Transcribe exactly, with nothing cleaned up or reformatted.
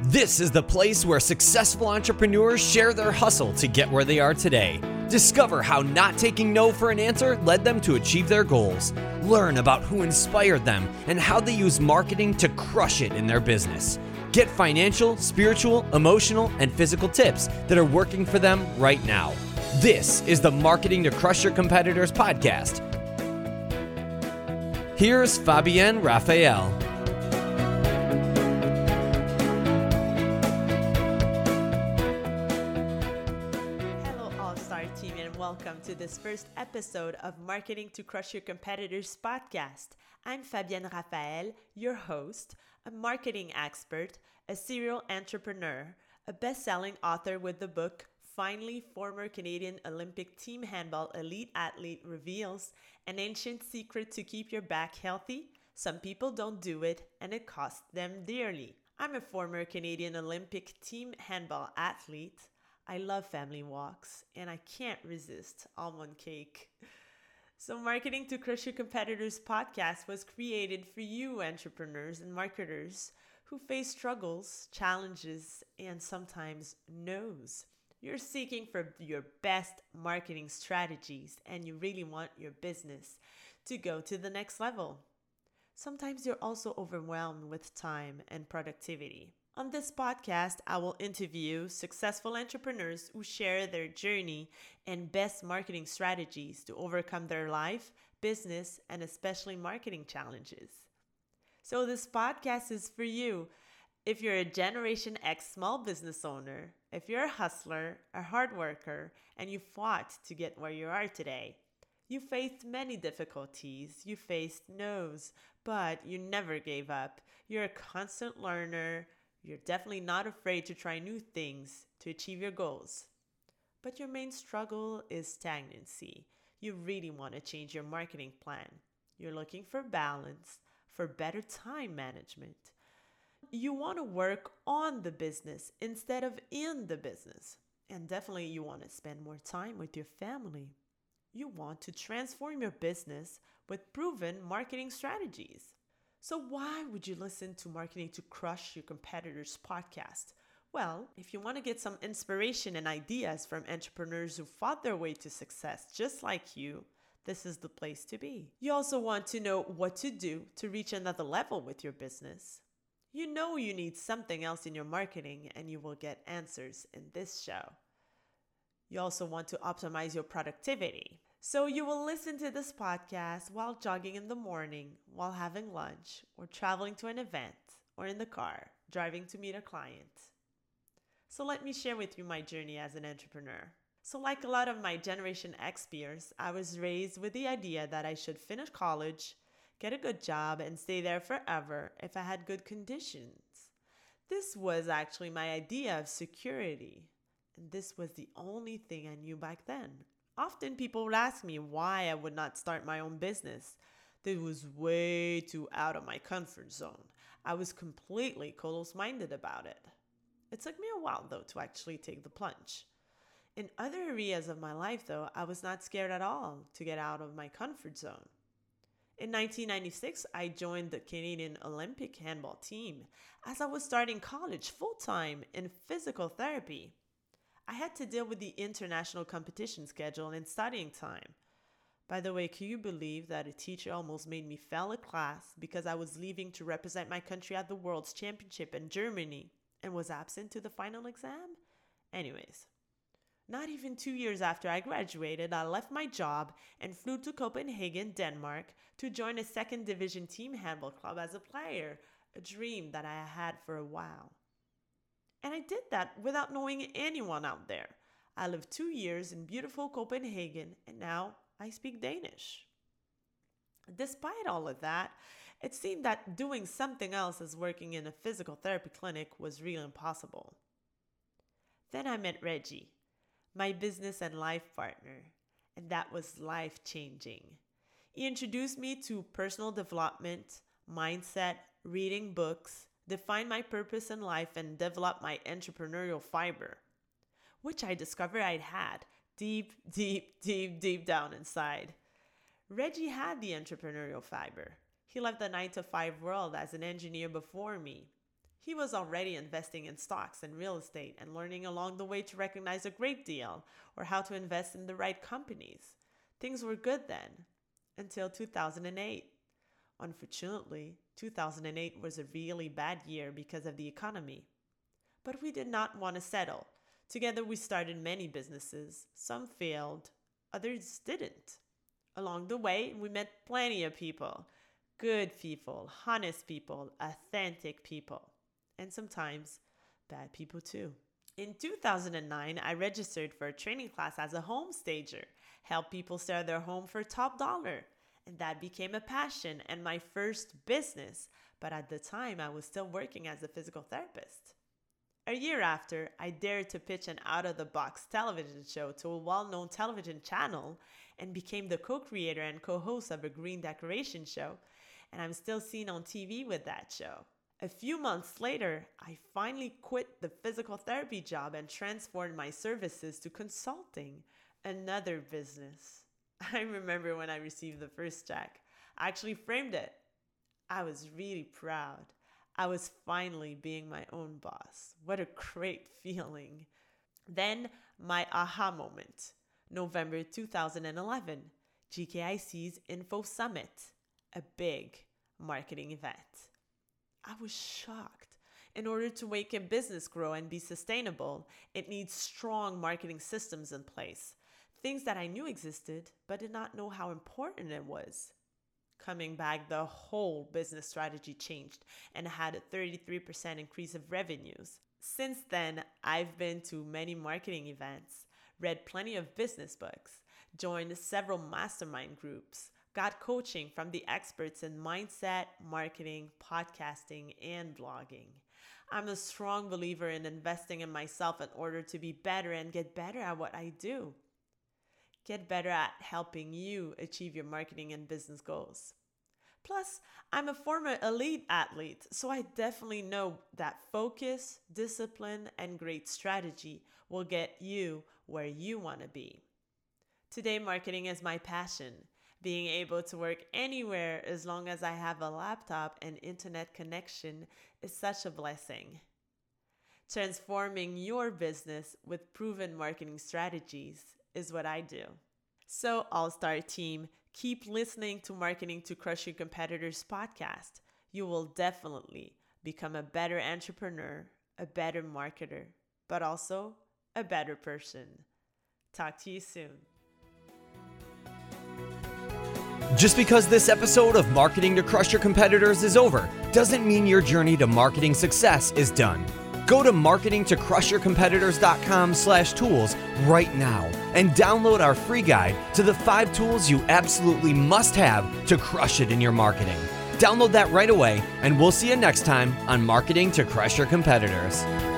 This is the place where successful entrepreneurs share their hustle to get where they are today. Discover how not taking no for an answer led them to achieve their goals. Learn about who inspired them and how they use marketing to crush it in their business. Get financial, spiritual, emotional, and physical tips that are working for them right now. This is the Marketing to Crush Your Competitors podcast. Here's Fabienne Raphael. Welcome to this first episode of Marketing to Crush Your Competitors podcast. I'm Fabienne Raphael, your host, a marketing expert, a serial entrepreneur, a best-selling author with the book Finally, former Canadian Olympic team handball elite athlete reveals an ancient secret to keep your back healthy. Some people don't do it, and it costs them dearly. I'm a former Canadian Olympic team handball athlete. I love family walks, and I can't resist almond cake. So Marketing to Crush Your Competitors podcast was created for you entrepreneurs and marketers who face struggles, challenges, and sometimes no's. You're seeking for your best marketing strategies, and you really want your business to go to the next level. Sometimes you're also overwhelmed with time and productivity. On this podcast, I will interview successful entrepreneurs who share their journey and best marketing strategies to overcome their life, business, and especially marketing challenges. So this podcast is for you. If you're a Generation X small business owner, if you're a hustler, a hard worker, and you fought to get where you are today, you faced many difficulties, you faced no's, but you never gave up. You're a constant learner. You're definitely not afraid to try new things to achieve your goals. But your main struggle is stagnancy. You really want to change your marketing plan. You're looking for balance, for better time management. You want to work on the business instead of in the business. And definitely you want to spend more time with your family. You want to transform your business with proven marketing strategies. So why would you listen to Marketing to Crush Your Competitors podcast? Well, if you want to get some inspiration and ideas from entrepreneurs who fought their way to success just like you, this is the place to be. You also want to know what to do to reach another level with your business. You know you need something else in your marketing, and you will get answers in this show. You also want to optimize your productivity. So you will listen to this podcast while jogging in the morning, while having lunch, or traveling to an event, or in the car, driving to meet a client. So let me share with you my journey as an entrepreneur. So like a lot of my Generation X peers, I was raised with the idea that I should finish college, get a good job, and stay there forever if I had good conditions. This was actually my idea of security, and this was the only thing I knew back then. Often people would ask me why I would not start my own business. This was way too out of my comfort zone. I was completely closed-minded about it. It took me a while, though, to actually take the plunge. In other areas of my life, though, I was not scared at all to get out of my comfort zone. In nineteen ninety-six, I joined the Canadian Olympic handball team as I was starting college full-time in physical therapy. I had to deal with the international competition schedule and studying time. By the way, can you believe that a teacher almost made me fail a class because I was leaving to represent my country at the World's Championship in Germany and was absent to the final exam? Anyways, not even two years after I graduated, I left my job and flew to Copenhagen, Denmark to join a second division team handball club as a player, a dream that I had for a while. And I did that without knowing anyone out there. I lived two years in beautiful Copenhagen, and now I speak Danish. Despite all of that, it seemed that doing something else as working in a physical therapy clinic was really impossible. Then I met Reggie, my business and life partner, and that was life-changing. He introduced me to personal development, mindset, reading books, define my purpose in life, and develop my entrepreneurial fiber, which I discovered I'd had deep, deep, deep, deep down inside. Reggie had the entrepreneurial fiber. He left the nine to five world as an engineer before me. He was already investing in stocks and real estate and learning along the way to recognize a great deal or how to invest in the right companies. Things were good then, until two thousand eight. Unfortunately, two thousand eight was a really bad year because of the economy. But we did not want to settle. Together we started many businesses. Some failed, others didn't. Along the way, we met plenty of people. Good people, honest people, authentic people. And sometimes bad people too. In two thousand nine, I registered for a training class as a home stager, help people sell their home for top dollar. And that became a passion and my first business. But at the time, I was still working as a physical therapist. A year after, I dared to pitch an out-of-the-box television show to a well-known television channel and became the co-creator and co-host of a green decoration show. And I'm still seen on T V with that show. A few months later, I finally quit the physical therapy job and transformed my services to consulting, another business. I remember when I received the first check. I actually framed it. I was really proud. I was finally being my own boss. What a great feeling. Then my aha moment, November two thousand eleven, G K I C's Info Summit, a big marketing event. I was shocked. In order to make a business grow and be sustainable, it needs strong marketing systems in place. Things that I knew existed, but did not know how important it was. Coming back, the whole business strategy changed and had a thirty-three percent increase of revenues. Since then, I've been to many marketing events, read plenty of business books, joined several mastermind groups, got coaching from the experts in mindset, marketing, podcasting, and blogging. I'm a strong believer in investing in myself in order to be better and get better at what I do. Get better at helping you achieve your marketing and business goals. Plus, I'm a former elite athlete, so I definitely know that focus, discipline, and great strategy will get you where you want to be. Today, marketing is my passion. Being able to work anywhere as long as I have a laptop and internet connection is such a blessing. Transforming your business with proven marketing strategies is what I do. So, All-Star Team, keep listening to Marketing to Crush Your Competitors podcast. You will definitely become a better entrepreneur, a better marketer, but also a better person. Talk to you soon. Just because this episode of Marketing to Crush Your Competitors is over doesn't mean your journey to marketing success is done. Go to marketing to crush your competitors dot com slash tools right now and download our free guide to the five tools you absolutely must have to crush it in your marketing. Download that right away, and we'll see you next time on Marketing to Crush Your Competitors.